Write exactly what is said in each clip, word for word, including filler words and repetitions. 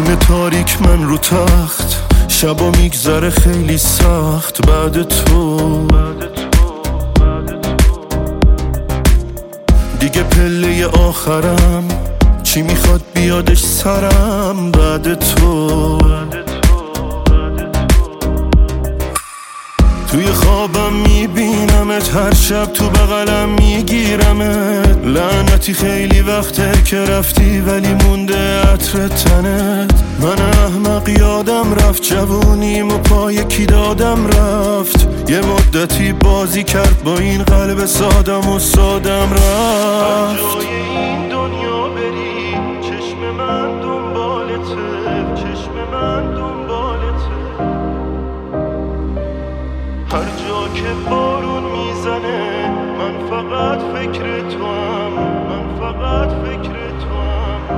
خونه تاریک من رو تخت، شبا میگذره خیلی سخت بعد تو. دیگه پله آخرم، چی میخواد بیادش سرم بعد تو. توی خوابم میبینمت، هر شب تو بغلم میگیرمت. لعنتی خیلی وقته که رفتی ولی مونده عطر تنت. من احمق یادم رفت جوونیم و پای کی دادم رفت. یه مدتی بازی کرد با این قلب سادم و سادم رفت. هر جای این دنیا بری چشم من دنبالته، چشم من دنبالته. هر جا که بارون میزنه من فقط فکر تو هم، من فقط فکر تو هم.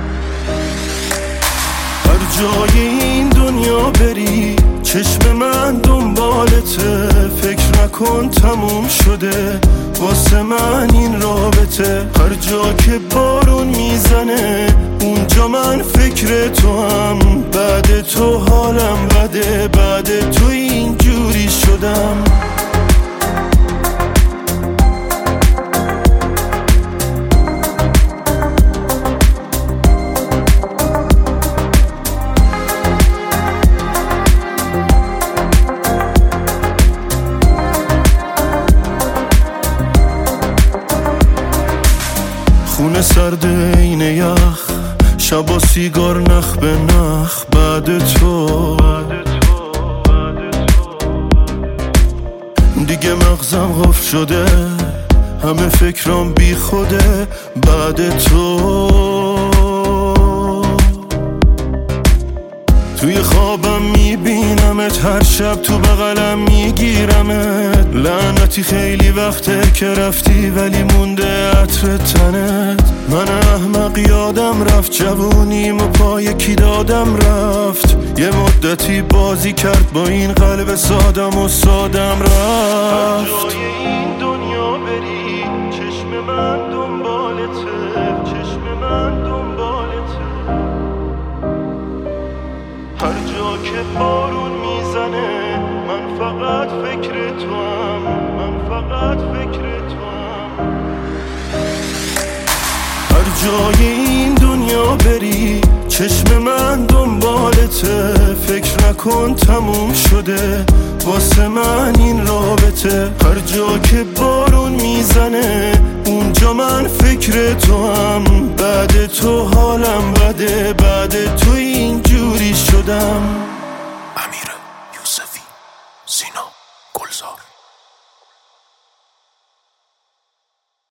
هر جای این دنیا بری چشم من دنبالته. فکر نکن تموم شده واسه من این رابطه. هر جا که بارون میزنه اونجا من فکر تو هم. بعد تو حالم بده، بعد تو اینجوری شدم. خونه سرد این یخ، شبا سیگار نخ به نخ بعد تو. دیگه مغزم قفل شده، همه فکرام بی خوده بعد تو. توی خوابم میبینمت، هر شب تو بغلم میگیرمت. لعنتی خیلی وقته که رفتی ولی مونده عطر تنت. من احمق یادم رفت جوونیم و پای کی دادم رفت. یه مدتی بازی کرد با این قلب سادم و سادم رفت. هر جای این دنیا بری چشم من دنبالته، چشم من دنبالته. هر جا که بارون میزنه من فقط فکر تو هم، من فقط فکر تو هم. هر جای این دنیا بری چشم من دنبالته. فکر نکن تموم شده واسه من این رابطه. هر جا که بارون میزنه اونجا من فکر تو هم. بعد تو حالم بده، بعد تو اینجوری شدم. امیر یوسفی، سینا گلزار.